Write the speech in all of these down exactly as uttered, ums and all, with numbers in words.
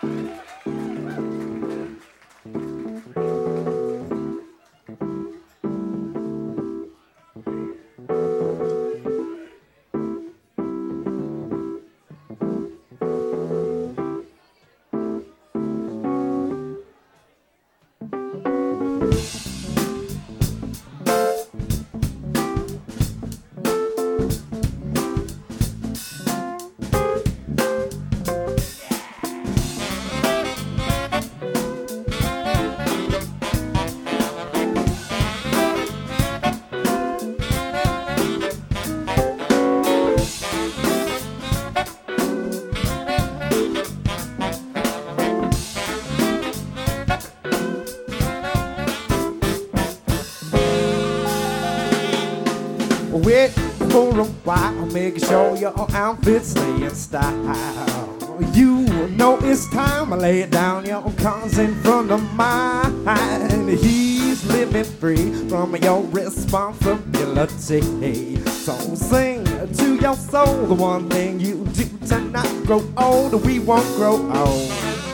Wait for a while, making sure your outfit stay in style. You know it's time, I lay it down, your cards in front of mine. He's living free from your responsibility. So sing to your soul the one thing you do to not grow old. We won't grow old.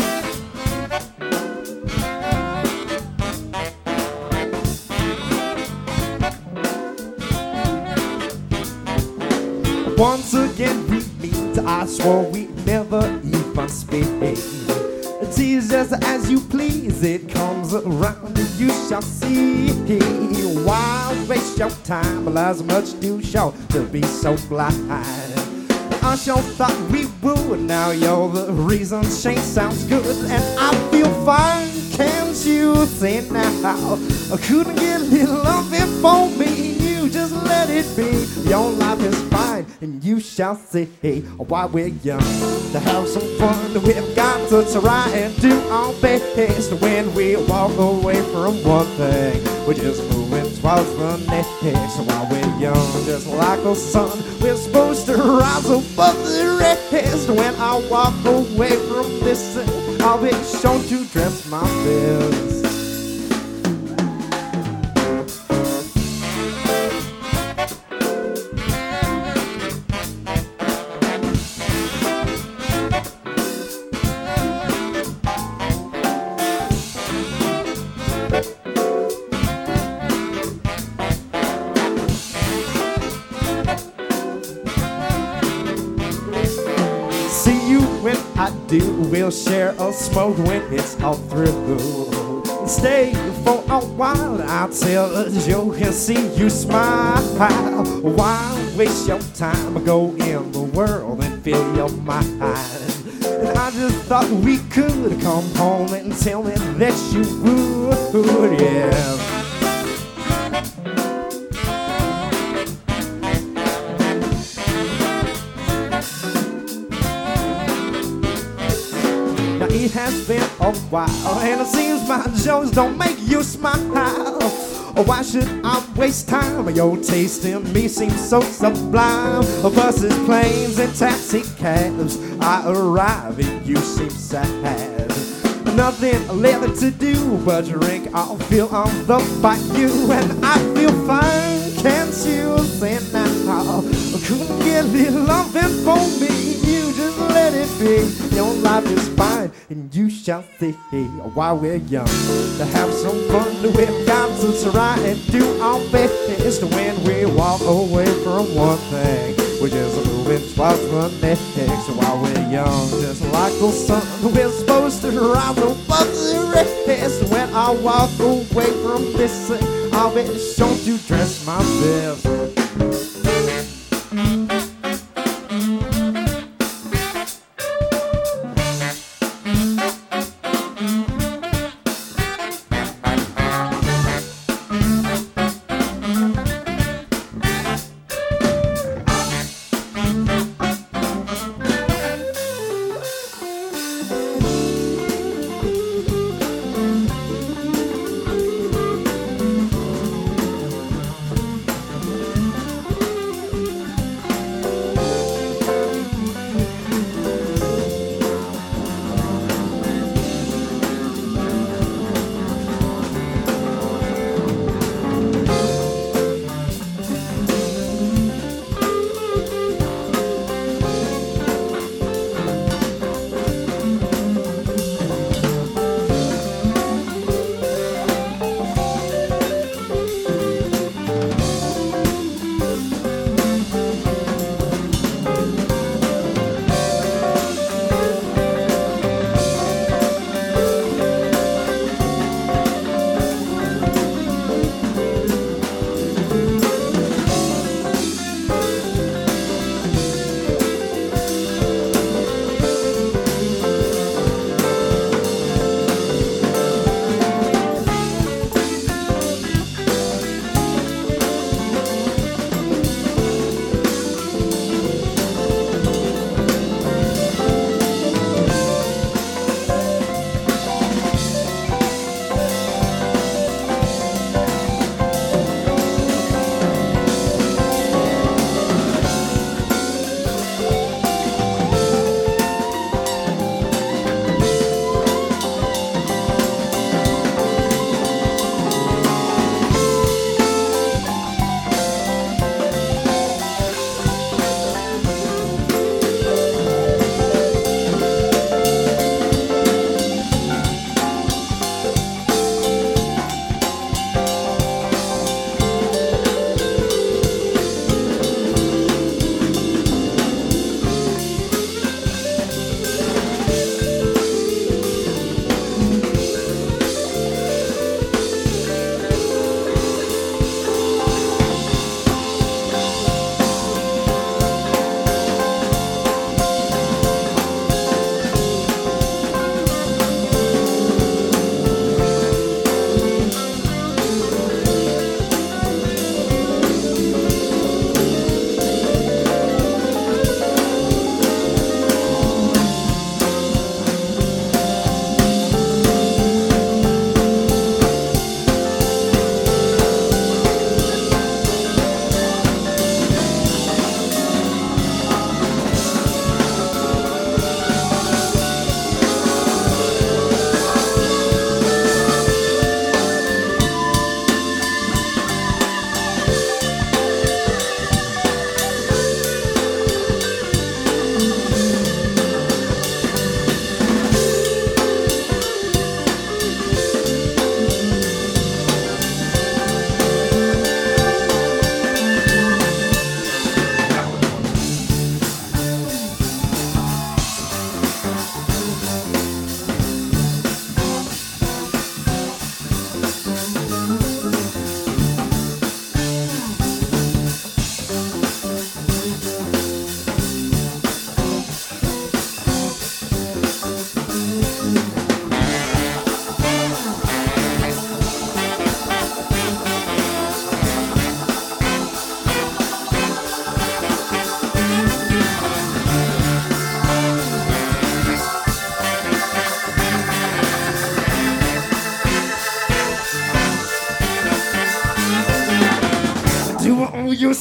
Once again we meet, I swore we'd never even speak. Tease just as you please, it comes around and you shall see. Why waste your time? Well, as much too short to be so blind. I sure thought we would, now you're the reason change sounds good. And I feel fine, can't you see now? I couldn't get a little loving for me. Just let it be. Your life is fine, and you shall see why we're young. To have some fun, we've got to try and do our best. When we walk away from one thing, we're just moving towards the next. While we're young, just like a sun, we're supposed to rise above the rest. When I walk away from this, I'll be sure to dress my best. We'll share a smoke when it's all through. Stay for a while, I'll tell a joke and see you smile. Why waste your time? Go in the world and fill your mind. And I just thought we could come home and tell me that you would, yeah. It has been a while, and it seems my jokes don't make you smile. Why should I waste time? Your taste in me seems so sublime. Buses, planes, and taxi cabs, I arrive and you seem sad. Nothing left to do but drink I'll feel on the bayou. And I feel fine, can't you see now? Couldn't get a little loving for me. You just let it be. Your life is fine, and you shall see why we're young. To have some fun, we've got to try and do our best. When we walk away from one thing, we're just moving towards the next. While we're young, just like the sun, we're supposed to rise above the rest. When I walk away from this, I'll be sure to dress my best.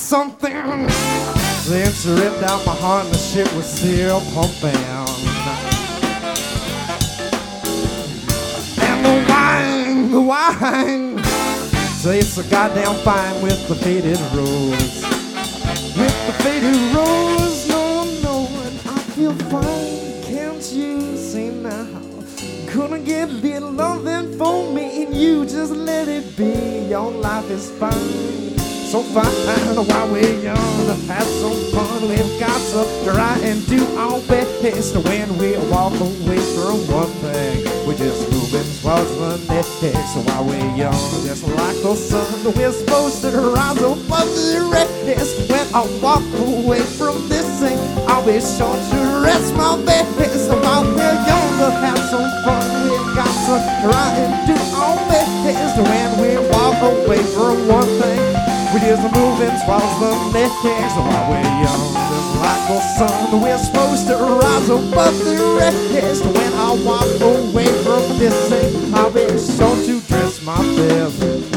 something. Then she ripped out my heart and the shit was still pumping. And the wine, the wine tastes so goddamn fine with the faded rose. With the faded rose, no, no, and I feel fine. Can't you see now? Gonna get a little loving for me and you just let it be. Your life is fine, so fine. While we're young, have some fun. We've got to try and do our best. When we walk away from one thing, we're just moving towards the next. So while we're young, just like the sun, we're supposed to rise above the rest. When I walk away from this thing, I'll be sure to rest my best. So while we're young, have some fun. We've got to try and do our best. When we walk away from one thing, we just moving towards the next. So while we're young, just like the sun, we're supposed to rise above the rest. When I walk away from this thing, I'll be sure to dress my best.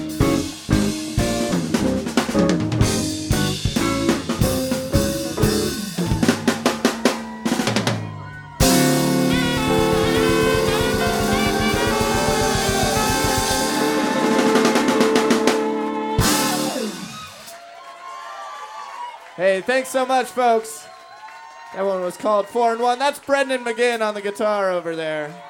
Hey, thanks so much, folks. That one was called Four and One. That's Brendan McGinn on the guitar over there.